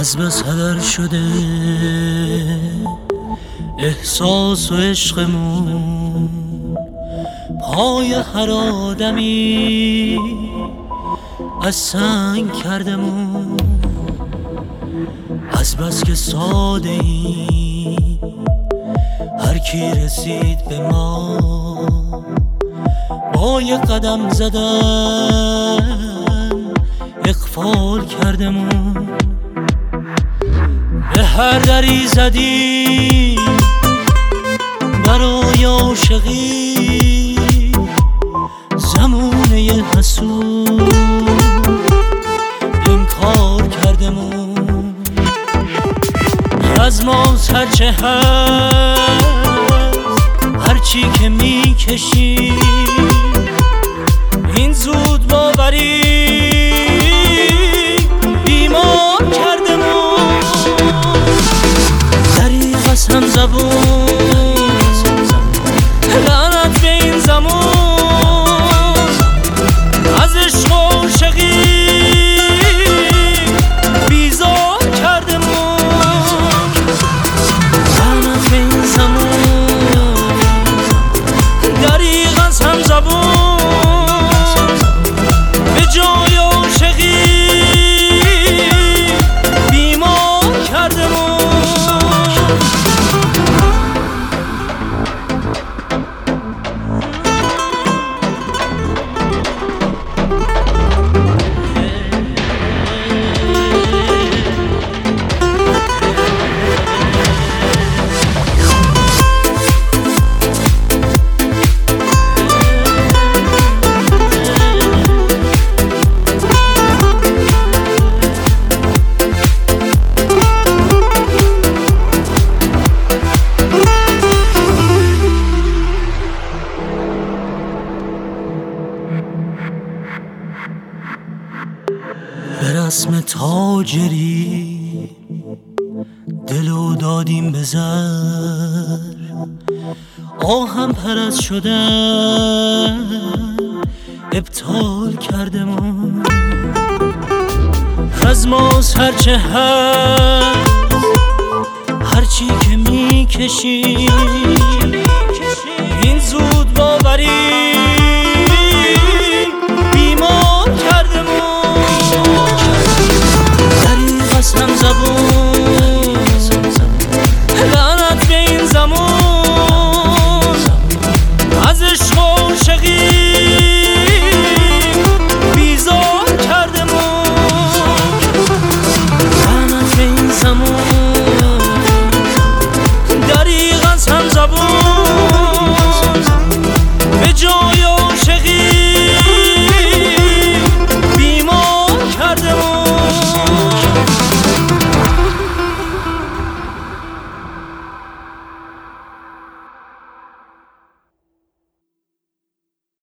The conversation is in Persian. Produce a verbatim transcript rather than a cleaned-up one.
از بس هدر شده احساس و عشقمون، پای هر آدمی از سنگ کردمون. از بس که ساده ای هر کی رسید به ما با یه قدم زدن اغفال کردمون. به هر دری زدی برای عاشقی، زمونه حسود انکار کردمون. از ما هرچه هست هرچی که میکشی، این زود باوری بیمار کردمون. دریغ از هم زبون، لعنت به این زمان، از عشق و عاشقی بیزار کردمون. لعنت به این زمان، دریغ از هم زبون، به جای عاشقی بیمار کردمون. به رسم تاجری دلو دادیم به زر، آهم پرست شدن ابطال کردمون. از ماست هرچه هست هرچی که میکشی، این زود باوری